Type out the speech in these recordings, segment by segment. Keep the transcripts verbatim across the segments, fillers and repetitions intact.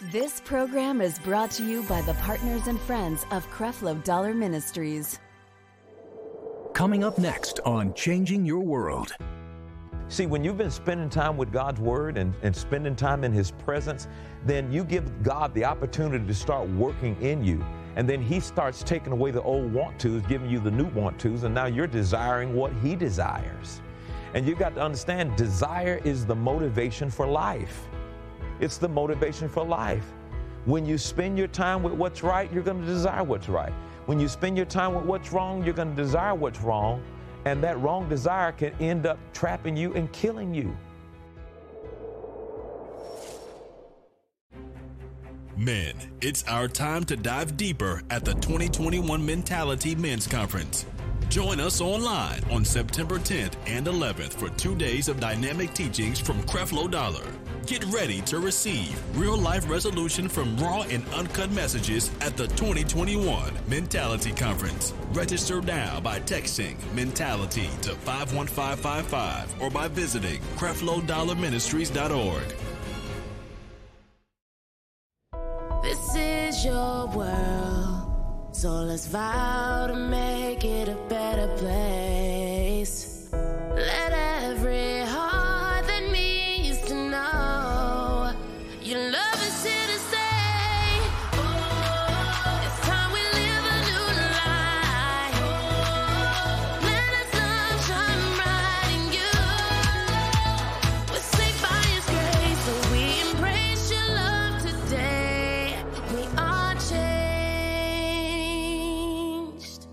This program is brought to you by the partners and friends of Creflo Dollar Ministries. Coming up next on Changing Your World. See, when you've been spending time with God's Word and, and spending time in His presence, then you give God the opportunity to start working in you. And then He starts taking away the old want-tos, giving you the new want-tos, and now you're desiring what He desires. And you've got to understand, desire is the motivation for life. It's the motivation for life. When you spend your time with what's right, you're going to desire what's right. When you spend your time with what's wrong, you're going to desire what's wrong. And that wrong desire can end up trapping you and killing you. Men, it's our time to dive deeper at the twenty twenty-one Mentality Men's Conference. Join us online on September tenth and eleventh for two days of dynamic teachings from Creflo Dollar. Get ready to receive real-life resolution from raw and uncut messages at the twenty twenty-one Mentality Conference. Register now by texting Mentality to five one five five five or by visiting creflo dollar ministries dot org. This is your world, so let's vow to make it a better place. Let every heart that needs to know your love is here to stay. Oh, it's time we live a new life. Oh, let us love shine bright in you. We're saved by His grace, so we embrace your love today. We are changed.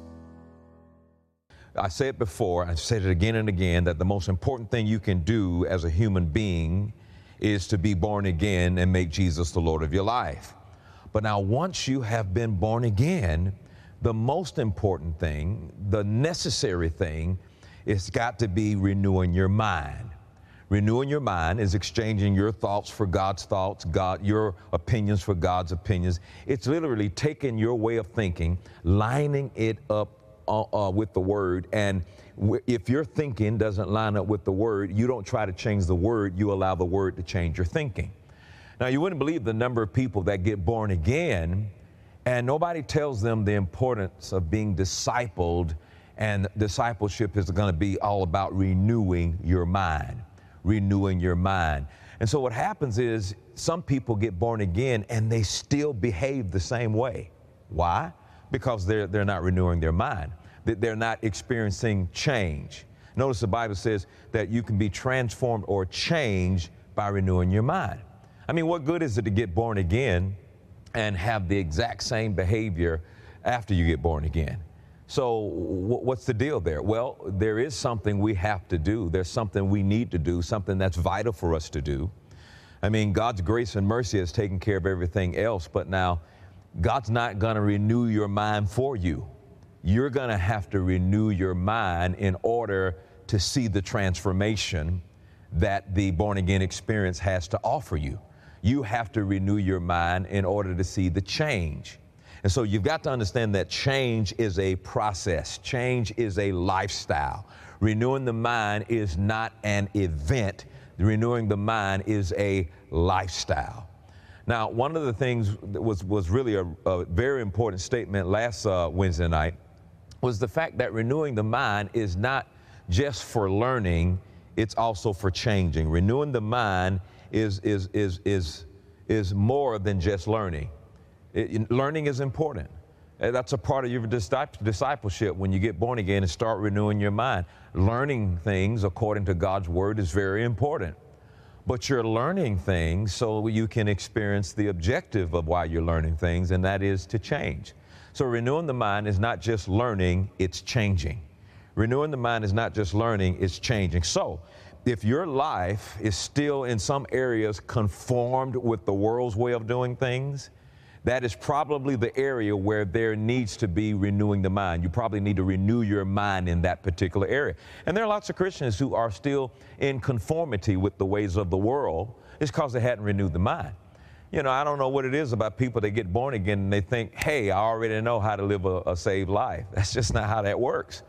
I say it before, I've said it again and again, that the most important thing you can do as a human being is to be born again and make Jesus the Lord of your life. But now once you have been born again, the most important thing, the necessary thing, is got to be renewing your mind. Renewing your mind is exchanging your thoughts for God's thoughts, God, your opinions for God's opinions. It's literally taking your way of thinking, lining it up uh, uh, with the Word, and w- if your thinking doesn't line up with the Word, you don't try to change the Word, you allow the Word to change your thinking. Now, you wouldn't believe the number of people that get born again, and nobody tells them the importance of being discipled, and discipleship is going to be all about renewing your mind. renewing your mind. And so what happens is some people get born again and they still behave the same way. Why? Because they're, they're not renewing their mind. They're not experiencing change. Notice the Bible says that you can be transformed or changed by renewing your mind. I mean, what good is it to get born again and have the exact same behavior after you get born again? So what's the deal there? Well, there is something we have to do. There's something we need to do, something that's vital for us to do. I mean, God's grace and mercy has taken care of everything else, but now God's not going to renew your mind for you. You're going to have to renew your mind in order to see the transformation that the born-again experience has to offer you. You have to renew your mind in order to see the change. And so you've got to understand that change is a process. Change is a lifestyle. Renewing the mind is not an event. Renewing the mind is a lifestyle. Now, one of the things that was, was really a, a very important statement last uh, Wednesday night was the fact that renewing the mind is not just for learning, it's also for changing. Renewing the mind is, is, is, is, is more than just learning. It, learning is important. That's a part of your discipleship when you get born again and start renewing your mind. Learning things according to God's Word is very important. But you're learning things so you can experience the objective of why you're learning things, and that is to change. So renewing the mind is not just learning, it's changing. Renewing the mind is not just learning, it's changing. So if your life is still in some areas conformed with the world's way of doing things, that is probably the area where there needs to be renewing the mind. You probably need to renew your mind in that particular area. And there are lots of Christians who are still in conformity with the ways of the world. It's because they hadn't renewed the mind. You know, I don't know what it is about people that get born again and they think, hey, I already know how to live a, a saved life. That's just not how that works.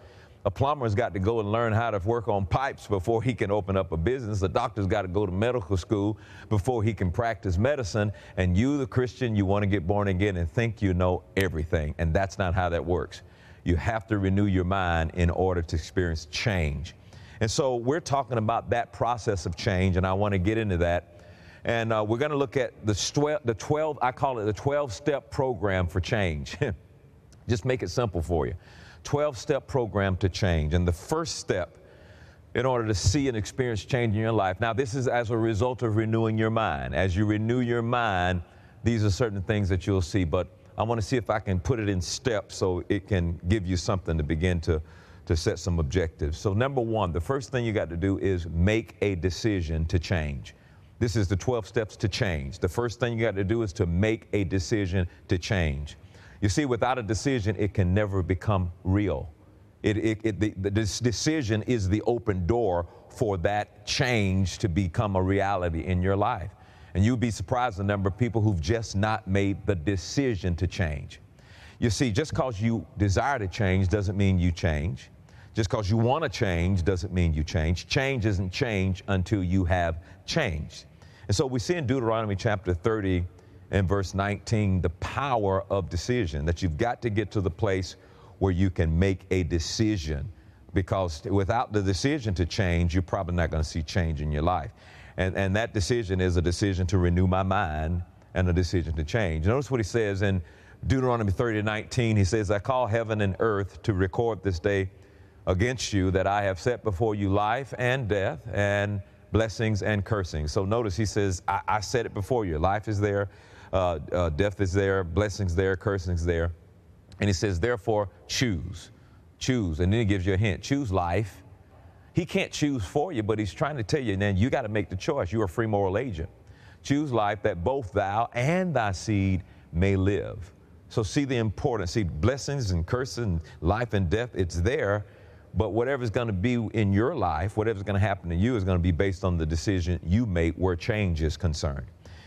A plumber's got to go and learn how to work on pipes before he can open up a business. A doctor's got to go to medical school before he can practice medicine. And you, the Christian, you want to get born again and think you know everything. And that's not how that works. You have to renew your mind in order to experience change. And so we're talking about that process of change, and I want to get into that. And uh, we're going to look at the twelve, the twelve, I call it the twelve-step program for change. Just make it simple for you. twelve-step program to change. And the first step in order to see and experience change in your life. Now, this is as a result of renewing your mind. As you renew your mind, these are certain things that you'll see. But I want to see if I can put it in steps so it can give you something to begin to, to set some objectives. So number one, the first thing you got to do is make a decision to change. This is the twelve steps to change. The first thing you got to do is to make a decision to change. You see, without a decision, it can never become real. It, it, it, the, the this decision is the open door for that change to become a reality in your life. And you'd be surprised the number of people who've just not made the decision to change. You see, just because you desire to change doesn't mean you change. Just because you want to change doesn't mean you change. Change isn't change until you have changed. And so we see in Deuteronomy chapter thirty and verse nineteen, the power of decision, that you've got to get to the place where you can make a decision, because without the decision to change, you're probably not going to see change in your life. And, and that decision is a decision to renew my mind and a decision to change. Notice what he says in Deuteronomy thirty nineteen. He says, I call heaven and earth to record this day against you that I have set before you life and death and blessings and cursings. So notice he says, I, I set it before you. Life is there, uh, uh, death is there, blessings there, cursings there. And he says, therefore, choose, choose. And then he gives you a hint, choose life. He can't choose for you, but he's trying to tell you, then you got to make the choice. You're a free moral agent. Choose life that both thou and thy seed may live. So see the importance. See, blessings and curses and life and death, it's there. But whatever's going to be in your life, whatever's going to happen to you is going to be based on the decision you make where change is concerned.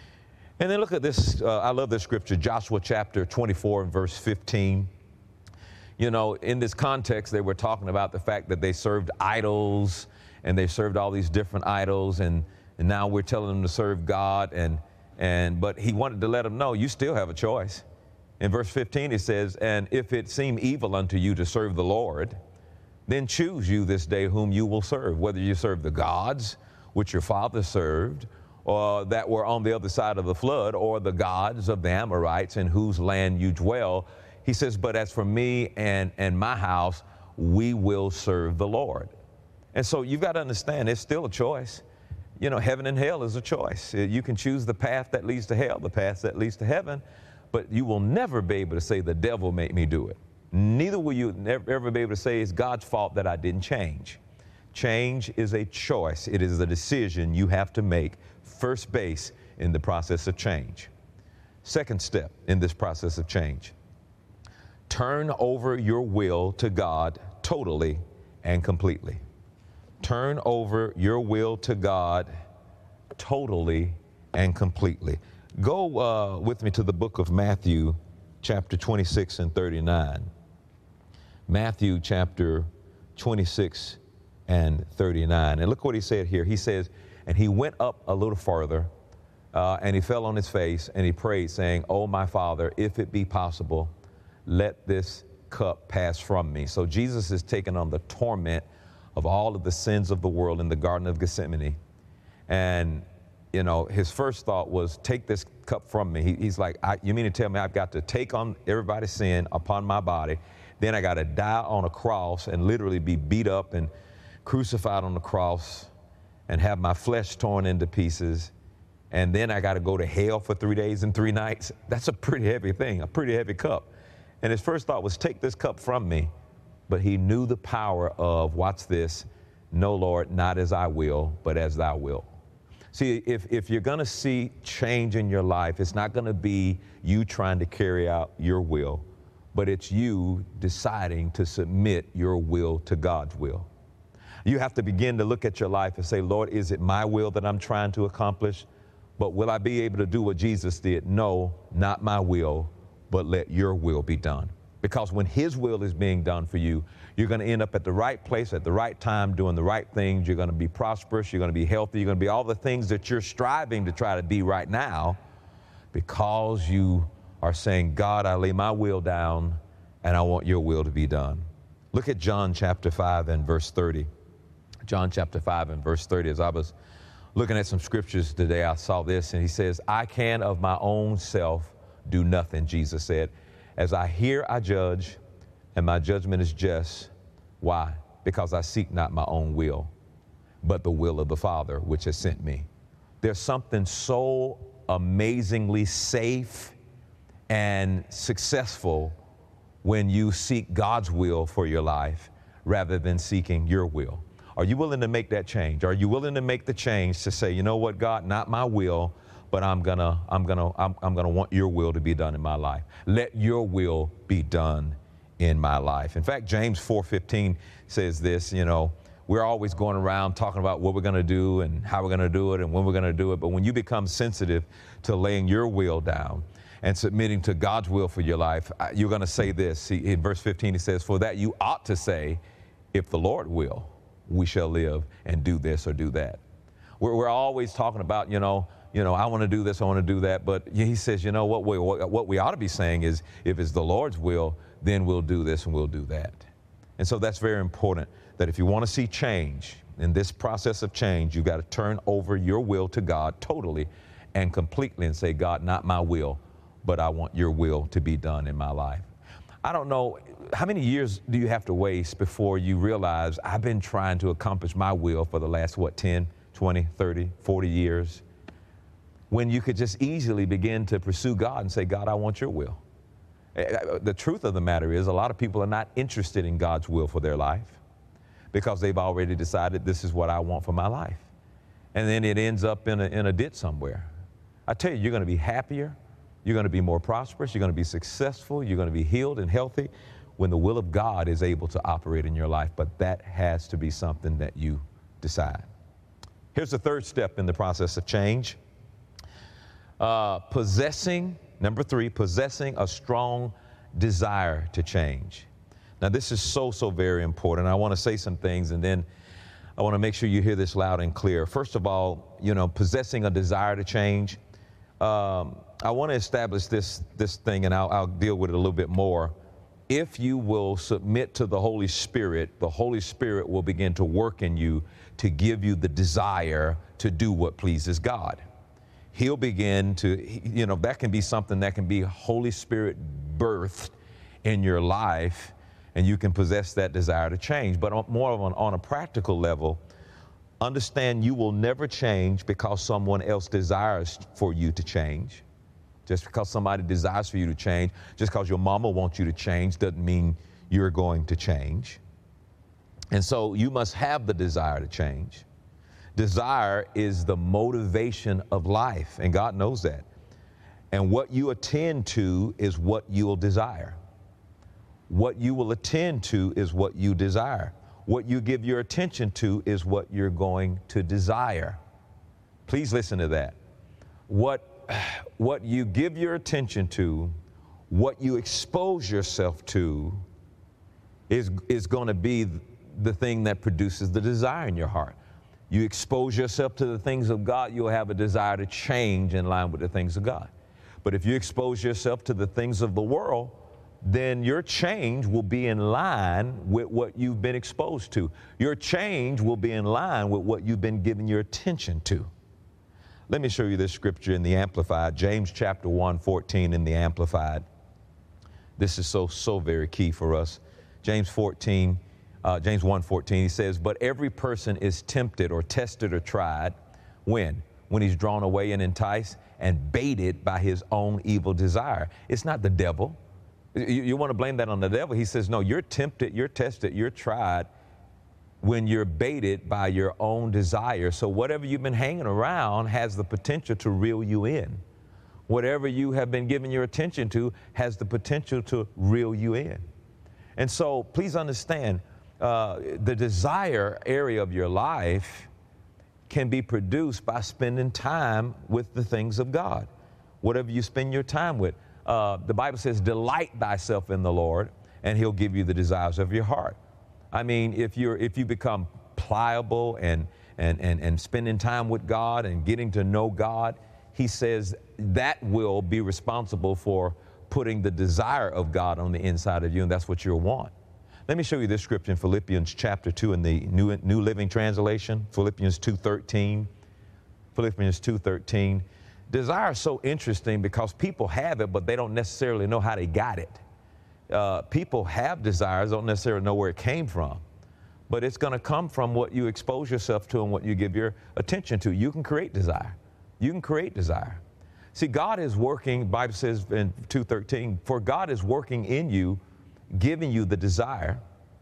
And then look at this. Uh, I love this scripture, Joshua chapter twenty-four and verse fifteen. You know, in this context, they were talking about the fact that they served idols and they served all these different idols. And, and now we're telling them to serve God. And, and but he wanted to let them know you still have a choice. In verse fifteen, he says, and if it seem evil unto you to serve the Lord, then choose you this day whom you will serve, whether you serve the gods which your fathers served, or that were on the other side of the flood, or the gods of the Amorites in whose land you dwell. He says, but as for me and, and my house, we will serve the Lord. And so you've got to understand, it's still a choice. You know, heaven and hell is a choice. You can choose the path that leads to hell, the path that leads to heaven, but you will never be able to say the devil made me do it. Neither will you never, ever be able to say it's God's fault that I didn't change. Change is a choice. It is a decision you have to make, first base in the process of change. Second step in this process of change, turn over your will to God totally and completely. Turn over your will to God totally and completely. Go uh, with me to the book of Matthew, chapter twenty-six and thirty-nine. Matthew chapter twenty-six and thirty-nine. And look what he said here. He says, and he went up a little farther, uh, and he fell on his face, and he prayed, saying, oh, my Father, if it be possible, let this cup pass from me. So Jesus is taking on the torment of all of the sins of the world in the Garden of Gethsemane. And, you know, his first thought was, take this cup from me. He, he's like, I, you mean to tell me I've got to take on everybody's sin upon my body, then I got to die on a cross and literally be beat up and crucified on the cross and have my flesh torn into pieces, and then I got to go to hell for three days and three nights? That's a pretty heavy thing, a pretty heavy cup. And his first thought was, take this cup from me. But he knew the power of, watch this, no, Lord, not as I will, but as thou wilt. See, if, if you're going to see change in your life, it's not going to be you trying to carry out your will, but it's you deciding to submit your will to God's will. You have to begin to look at your life and say, Lord, is it my will that I'm trying to accomplish? But will I be able to do what Jesus did? No, not my will, but let your will be done. Because when His will is being done for you, you're going to end up at the right place at the right time doing the right things. You're going to be prosperous. You're going to be healthy. You're going to be all the things that you're striving to try to be right now, because you are saying, God, I lay my will down and I want your will to be done. Look at John chapter five and verse thirty. John chapter five and verse thirty. As I was looking at some scriptures today, I saw this, and he says, I can of my own self do nothing, Jesus said. As I hear, I judge, and my judgment is just. Why? Because I seek not my own will, but the will of the Father which has sent me. There's something so amazingly safe and successful when you seek God's will for your life rather than seeking your will. Are you willing to make that change? Are you willing to make the change to say, you know what, God, not my will, but I'm gonna, I'm gonna, I'm, I'm gonna want your will to be done in my life. Let your will be done in my life. In fact, James four fifteen says this, you know, we're always going around talking about what we're gonna do and how we're gonna do it and when we're gonna do it. But when you become sensitive to laying your will down and submitting to God's will for your life, you're gonna say this. See, in verse fifteen, he says, for that you ought to say, if the Lord will, we shall live and do this or do that. We're, we're always talking about, you know, you know, I want to do this, I want to do that. But he says, you know, what we, what we ought to be saying is, if it's the Lord's will, then we'll do this and we'll do that. And so that's very important, that if you want to see change in this process of change, you've got to turn over your will to God totally and completely and say, God, not my will, but I want your will to be done in my life. I don't know, how many years do you have to waste before you realize I've been trying to accomplish my will for the last, what, ten, twenty, thirty, forty years? When you could just easily begin to pursue God and say, God, I want your will. The truth of the matter is, a lot of people are not interested in God's will for their life because they've already decided this is what I want for my life. And then it ends up in a, in a ditch somewhere. I tell you, you're going to be happier. You're going to be more prosperous. You're going to be successful. You're going to be healed and healthy when the will of God is able to operate in your life. But that has to be something that you decide. Here's the third step in the process of change. Uh, possessing, number three, possessing a strong desire to change. Now, this is so, so very important. I want to say some things, and then I want to make sure you hear this loud and clear. First of all, you know, possessing a desire to change. Um, I want to establish this, this thing, and I'll, I'll deal with it a little bit more. If you will submit to the Holy Spirit, the Holy Spirit will begin to work in you to give you the desire to do what pleases God. He'll begin to, you know, that can be something that can be Holy Spirit birthed in your life, and you can possess that desire to change. But more of an, on a practical level, understand you will never change because someone else desires for you to change. Just because somebody desires for you to change, just because your mama wants you to change, doesn't mean you're going to change. And so you must have the desire to change. Desire is the motivation of life, and God knows that. And what you attend to is what you'll desire. What you will attend to is what you desire. What you give your attention to is what you're going to desire. Please listen to that. What, what you give your attention to, what you expose yourself to, is, is going to be the thing that produces the desire in your heart. You expose yourself to the things of God, you'll have a desire to change in line with the things of God. But if you expose yourself to the things of the world, then your change will be in line with what you've been exposed to. Your change will be in line with what you've been giving your attention to. Let me show you this scripture in the Amplified, James chapter one, fourteen in the Amplified. This is so, so very key for us. James fourteen, uh, James one fourteen, he says, but every person is tempted or tested or tried. When? When he's drawn away and enticed and baited by his own evil desire. It's not the devil. You, you want to blame that on the devil. He says, no, you're tempted, you're tested, you're tried when you're baited by your own desire. So whatever you've been hanging around has the potential to reel you in. Whatever you have been giving your attention to has the potential to reel you in. And so please understand, uh, the desire area of your life can be produced by spending time with the things of God. Whatever you spend your time with. uh, the Bible says, delight thyself in the Lord, and he'll give you the desires of your heart. I mean, if you're if you become pliable and and and and spending time with God and getting to know God, he says that will be responsible for putting the desire of God on the inside of you, and that's what you'll want. Let me show you this scripture in Philippians chapter two in the New, New Living Translation, Philippians two thirteen. Philippians two thirteen. Desire is so interesting because people have it, but they don't necessarily know how they got it. Uh, people have desires, don't necessarily know where it came from. But it's going to come from what you expose yourself to and what you give your attention to. You can create desire. You can create desire. See, God is working, the Bible says in two thirteen, for God is working in you, giving you the desire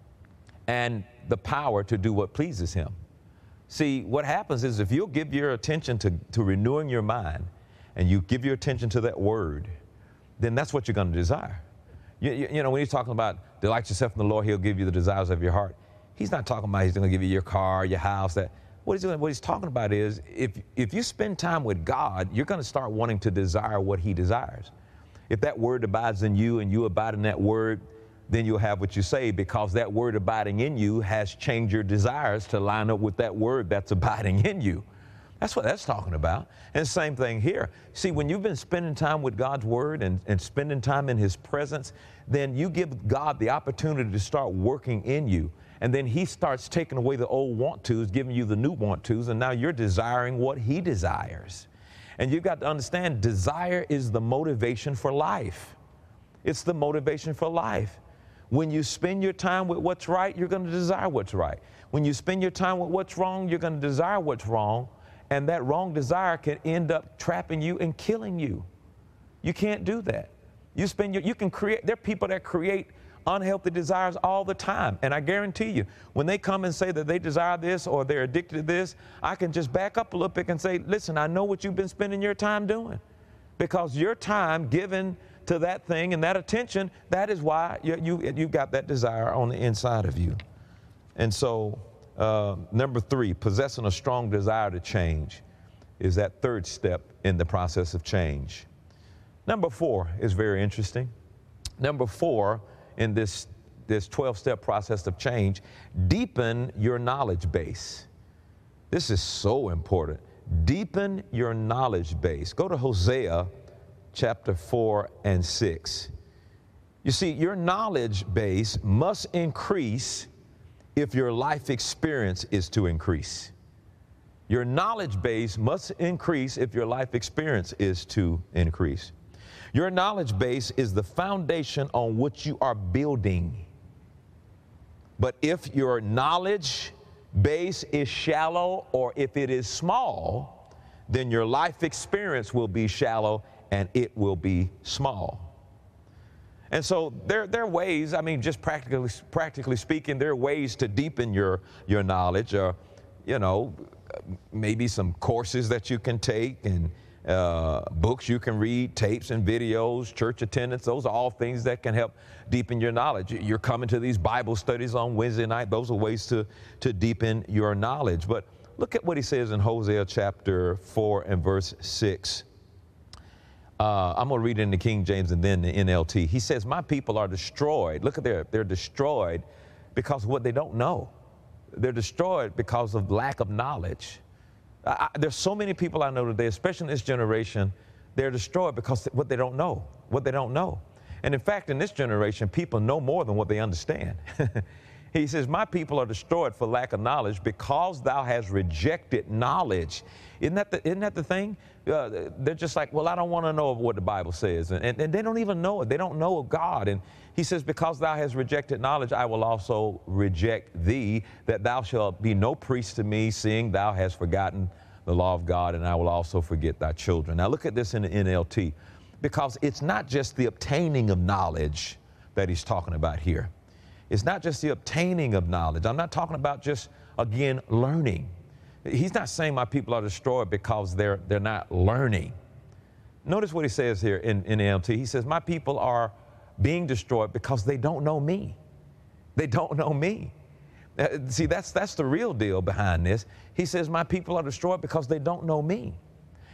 and the power to do what pleases him. See, what happens is if you'll give your attention to, to renewing your mind and you give your attention to that word, then that's what you're going to desire. You, you, you know, when he's talking about delight yourself in the Lord, he'll give you the desires of your heart. He's not talking about he's going to give you your car, your house. That what he's doing, what he's talking about is if if you spend time with God, you're going to start wanting to desire what he desires. If that word abides in you and you abide in that word, then you'll have what you say, because that word abiding in you has changed your desires to line up with that word that's abiding in you. That's what that's talking about. And same thing here. See, when you've been spending time with God's word and, and spending time in his presence, then you give God the opportunity to start working in you. And then he starts taking away the old want tos, giving you the new want tos, and now you're desiring what he desires. And you've got to understand, desire is the motivation for life. It's the motivation for life. When you spend your time with what's right, you're going to desire what's right. When you spend your time with what's wrong, you're going to desire what's wrong. And that wrong desire can end up trapping you and killing you. You can't do that. You spend your, you can create, there are people that create unhealthy desires all the time. And I guarantee you, when they come and say that they desire this or they're addicted to this, I can just back up a little bit and say, listen, I know what you've been spending your time doing. Because your time given to that thing and that attention, that is why you, you, you've got that desire on the inside of you. And so, uh, number three, possessing a strong desire to change is that third step in the process of change. Number four is very interesting. Number four in this, this twelve-step process of change, deepen your knowledge base. This is so important. Deepen your knowledge base. Go to Hosea chapter four and six. You see, your knowledge base must increase if your life experience is to increase. Your knowledge base must increase if your life experience is to increase. Your knowledge base is the foundation on which you are building. But if your knowledge base is shallow or if it is small, then your life experience will be shallow and it will be small. And so there, there are ways, I mean, just practically, practically speaking, there are ways to deepen your, your knowledge, or, you know, maybe some courses that you can take and uh, books you can read, tapes and videos, church attendance. Those are all things that can help deepen your knowledge. You're coming to these Bible studies on Wednesday night. Those are ways to, to deepen your knowledge. But look at what he says in Hosea chapter four and verse six. Uh, I'm going to read it in the King James and then the N L T. He says, my people are destroyed. Look at there. They're destroyed because of what they don't know. They're destroyed because of lack of knowledge. I, there's so many people I know today, especially in this generation, they're destroyed because of what they don't know, what they don't know. And in fact, in this generation, people know more than what they understand. He says, my people are destroyed for lack of knowledge because thou hast rejected knowledge. Isn't that the, isn't that the thing? Uh, they're just like, well, I don't want to know what the Bible says. And, and, and they don't even know it. They don't know of God. And he says, because thou hast rejected knowledge, I will also reject thee, that thou shalt be no priest to me, seeing thou hast forgotten the law of God, and I will also forget thy children. Now look at this in the N L T, because it's not just the obtaining of knowledge that he's talking about here. It's not just the obtaining of knowledge. I'm not talking about just, again, learning. He's not saying my people are destroyed because they're, they're not learning. Notice what he says here in, in N L T. He says, my people are being destroyed because they don't know me. They don't know me. Uh, see, that's, that's the real deal behind this. He says, my people are destroyed because they don't know me.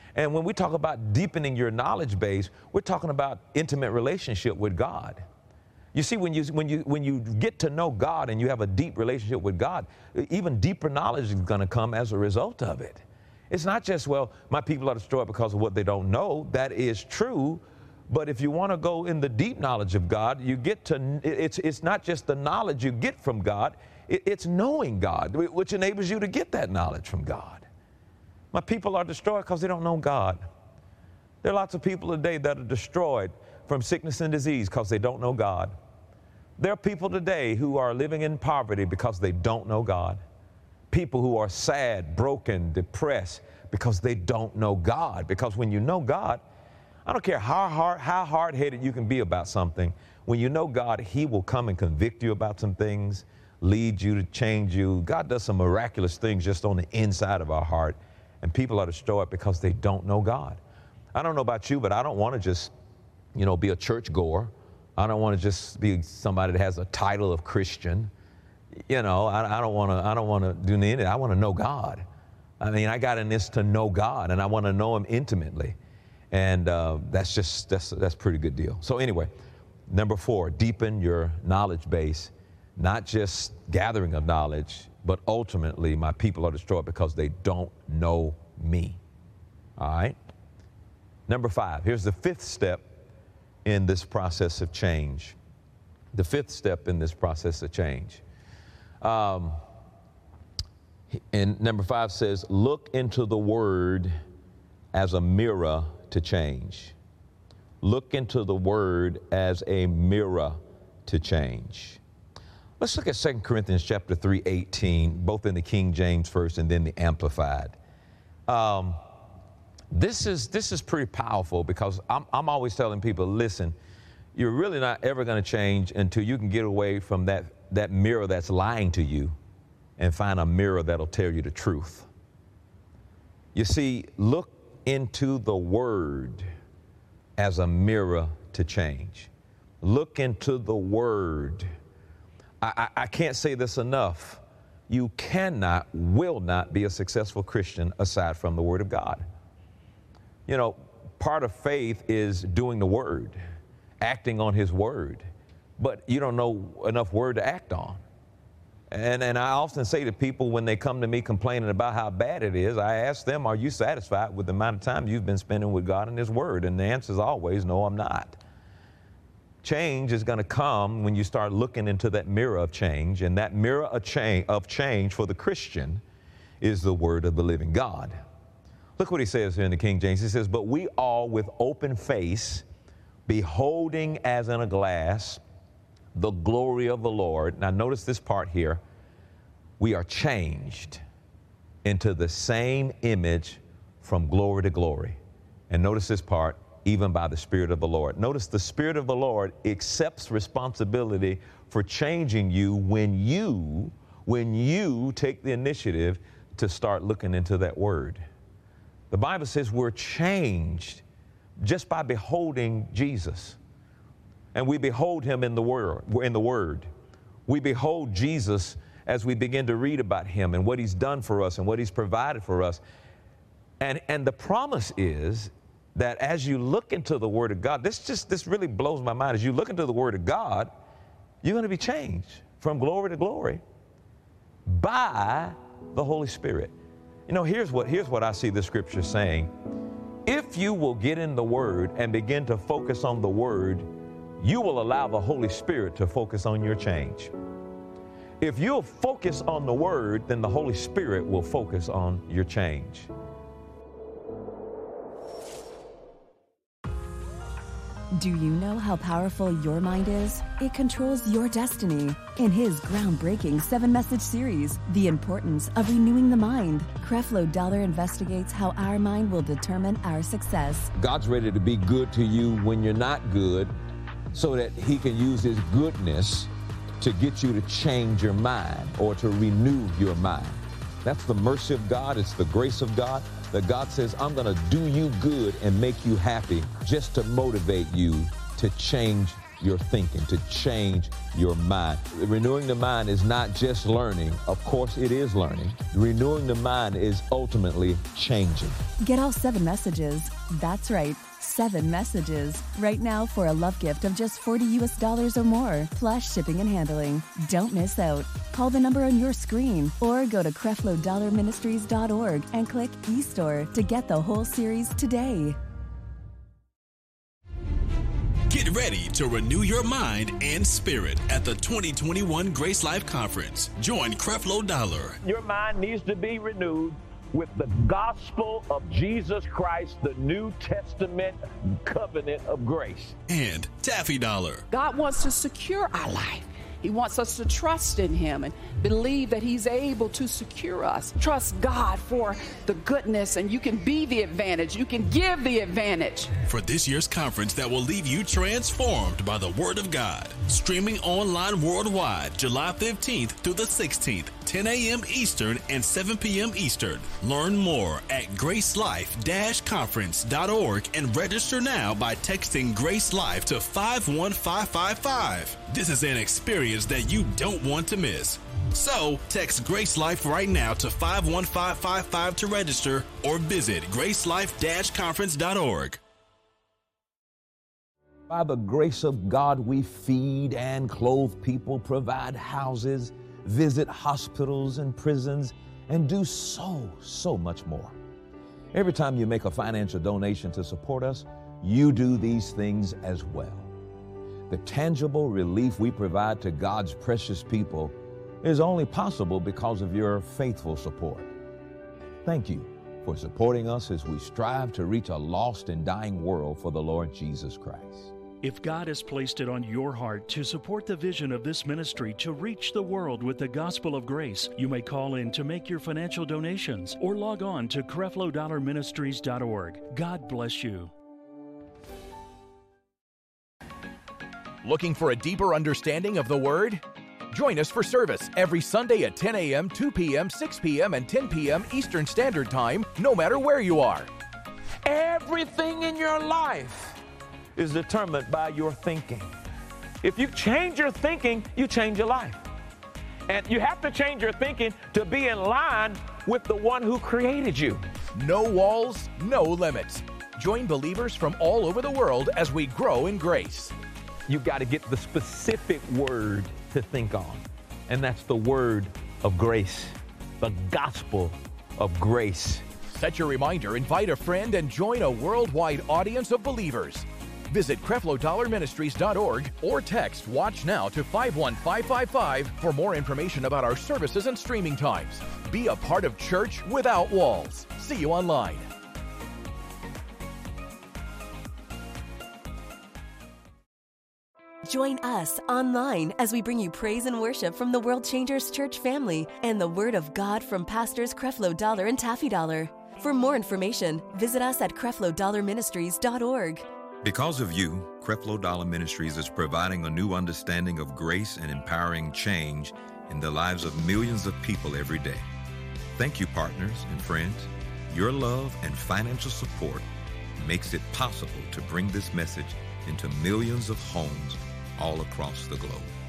And when we talk about deepening your knowledge base, we're talking about intimate relationship with God. You see, when you, when you, when you get to know God and you have a deep relationship with God, even deeper knowledge is going to come as a result of it. It's not just, well, my people are destroyed because of what they don't know. That is true. But if you want to go in the deep knowledge of God, you get to, it's, it's not just the knowledge you get from God, it, it's knowing God, which enables you to get that knowledge from God. My people are destroyed because they don't know God. There are lots of people today that are destroyed from sickness and disease because they don't know God. There are people today who are living in poverty because they don't know God. People who are sad, broken, depressed because they don't know God. Because when you know God, I don't care how hard, how hard-headed you can be about something. When you know God, He will come and convict you about some things, lead you to change you. God does some miraculous things just on the inside of our heart, and people are destroyed because they don't know God. I don't know about you, but I don't want to just, you know, be a churchgoer. I don't want to just be somebody that has a title of Christian. You know, I, I don't want to. I don't want to do anything. I want to know God. I mean, I got in this to know God, and I want to know Him intimately. And uh, that's just, that's, that's a pretty good deal. So anyway, number four, deepen your knowledge base, not just gathering of knowledge, but ultimately my people are destroyed because they don't know me. All right? Number five, here's the fifth step in this process of change. The fifth step in this process of change. Um, and number five says, look into the Word as a mirror to change. Look into the Word as a mirror to change. Let's look at Second Corinthians chapter three, eighteen, both in the King James first and then the Amplified. Um, this is this is pretty powerful because I'm, I'm always telling people, listen, you're really not ever going to change until you can get away from that, that mirror that's lying to you and find a mirror that'll tell you the truth. You see, look into the Word as a mirror to change. Look into the Word. I, I, I can't say this enough. You cannot, will not be a successful Christian aside from the Word of God. You know, part of faith is doing the Word, acting on His Word, but you don't know enough Word to act on. And, and I often say to people when they come to me complaining about how bad it is, I ask them, are you satisfied with the amount of time you've been spending with God and His Word? And the answer is always, no, I'm not. Change is going to come when you start looking into that mirror of change, and that mirror of change, of change for the Christian is the Word of the living God. Look what he says here in the King James. He says, but we all with open face, beholding as in a glass the glory of the Lord. Now notice this part here. We are changed into the same image from glory to glory. And notice this part, even by the Spirit of the Lord. Notice the Spirit of the Lord accepts responsibility for changing you when you, when you take the initiative to start looking into that Word. The Bible says we're changed just by beholding Jesus. And we behold Him in the Word, in the Word. We behold Jesus as we begin to read about Him and what He's done for us and what He's provided for us. And, and the promise is that as you look into the Word of God, this just, this really blows my mind. As you look into the Word of God, you're going to be changed from glory to glory by the Holy Spirit. You know, here's what, here's what I see the Scripture saying. If you will get in the Word and begin to focus on the Word, you will allow the Holy Spirit to focus on your change. If you'll focus on the Word, then the Holy Spirit will focus on your change. Do you know how powerful your mind is? It controls your destiny. In his groundbreaking seven-message series, The Importance of Renewing the Mind, Creflo Dollar investigates how our mind will determine our success. God's ready to be good to you when you're not good, so that He can use His goodness to get you to change your mind or to renew your mind. That's the mercy of God. It's the grace of God that God says, I'm going to do you good and make you happy just to motivate you to change your thinking, to change your mind. Renewing the mind is not just learning. Of course, it is learning. Renewing the mind is ultimately changing. Get all seven messages. That's right, seven messages. Right now for a love gift of just forty U S dollars or more, plus shipping and handling. Don't miss out. Call the number on your screen or go to creflo dollar ministries dot org and click eStore to get the whole series today. Get ready to renew your mind and spirit at the twenty twenty-one Grace Life Conference. Join Creflo Dollar. Your mind needs to be renewed with the gospel of Jesus Christ, the New Testament covenant of grace. And Taffy Dollar. God wants to secure our life. He wants us to trust in him and believe that he's able to secure us. Trust God for the goodness, and you can be the advantage. You can give the advantage. For this year's conference that will leave you transformed by the Word of God. Streaming online worldwide, July fifteenth through the sixteenth, ten a.m. Eastern and seven p.m. Eastern. Learn more at gracelife dash conference dot org and register now by texting Grace Life to five one five five five. This is an experience that you don't want to miss. So, text Grace Life right now to five one five five five to register or visit gracelife dash conference dot org. By the grace of God, we feed and clothe people, provide houses, visit hospitals and prisons, and do so, so much more. Every time you make a financial donation to support us, you do these things as well. The tangible relief we provide to God's precious people is only possible because of your faithful support. Thank you for supporting us as we strive to reach a lost and dying world for the Lord Jesus Christ. If God has placed it on your heart to support the vision of this ministry to reach the world with the gospel of grace, you may call in to make your financial donations or log on to creflo dollar ministries dot org. God bless you. Looking for a deeper understanding of the Word? Join us for service every Sunday at ten a.m., two p.m., six p.m., and ten p.m. Eastern Standard Time, no matter where you are. Everything in your life is determined by your thinking. If you change your thinking, you change your life. And you have to change your thinking to be in line with the one who created you. No walls, no limits. Join believers from all over the world as we grow in grace. You've got to get the specific word to think on, and that's the word of grace, the gospel of grace. Set your reminder, invite a friend, and join a worldwide audience of believers. Visit creflo dollar ministries dot org or text WATCH NOW to five one five five five for more information about our services and streaming times. Be a part of church without walls. See you online. Join us online as we bring you praise and worship from the World Changers Church family and the Word of God from Pastors Creflo Dollar and Taffy Dollar. For more information, visit us at creflo dollar ministries dot org. Because of you, Creflo Dollar Ministries is providing a new understanding of grace and empowering change in the lives of millions of people every day. Thank you, partners and friends. Your love and financial support makes it possible to bring this message into millions of homes all across the globe.